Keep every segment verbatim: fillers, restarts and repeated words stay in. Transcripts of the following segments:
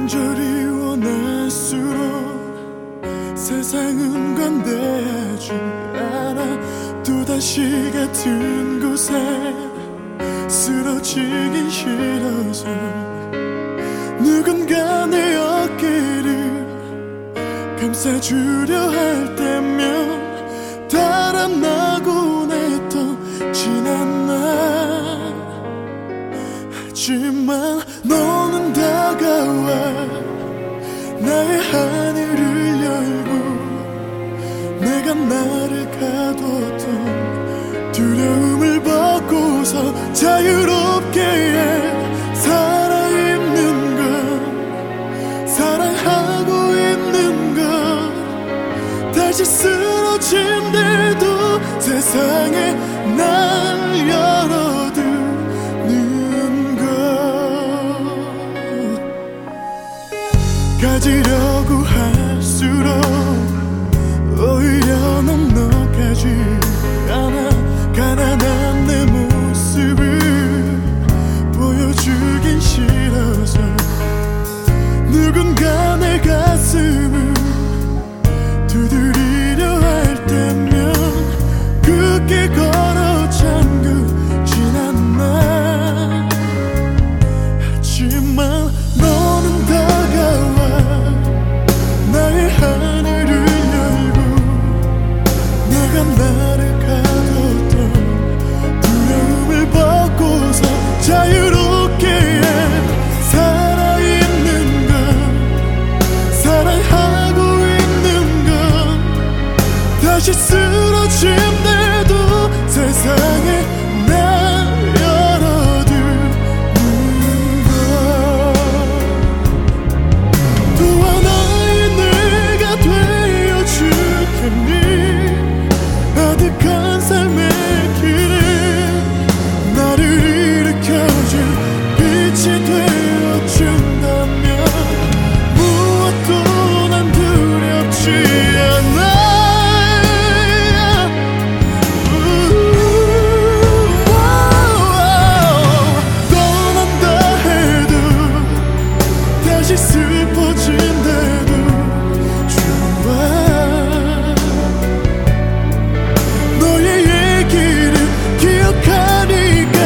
간절히 원할수록 세상은 관대하지 않아. 또다시 같은 곳에 쓰러지긴 싫어서 누군가 내 어깨를 감싸주려 할 때면 달아나곤 했던 지난 날. 하지만 너는 다가와 나의 하늘을 열고 내가 나를 가뒀던 두려움을 벗고서 자유롭게 살아있는 것, 사랑하고 있는 것. 다시 쓰러진데도 세상에 날 열어두는 것. 가지려고 할수록 오히려 넉넉하지 않아. 가난한 내 모습을 보여주긴 싫어서 누군가 내 가슴을 두드리려 할 때면 굳게 걸어 잠그 지난 날. 하지만 너는 다가와 나의 하늘을 열고 내가 나를 가뒀던 두려움을 벗고서 자유롭게 살아있는 것, 사랑하고 있는 것. 다시 쓰러진데도 세상에 날 열어두는 것. 또 하나의 내가 되어줄 테니 아득한 삶의 길에 나를 일으켜줄 빛이 되어준다면 무엇도 난 두렵지 않아. 떠난다 해도 다시 슬퍼진대도 좋아. 너의 얘기를 기억하니까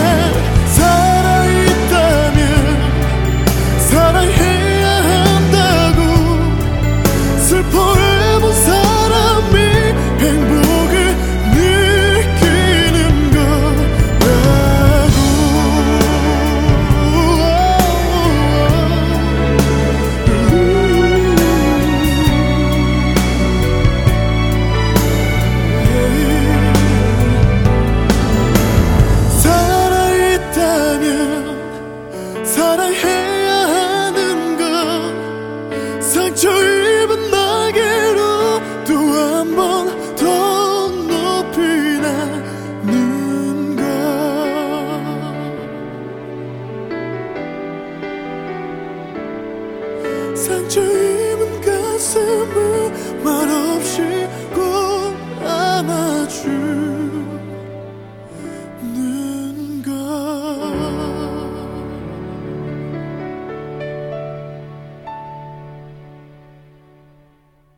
살아있다면 사랑해야 한다고. 슬퍼해본 사람이 행복을 느끼는 거라고. 살아있다면 사랑해야 하는 것. 상처 입은 날개로 또 한 번 더 높이 나는 것. 상처 입은 가슴을 말없이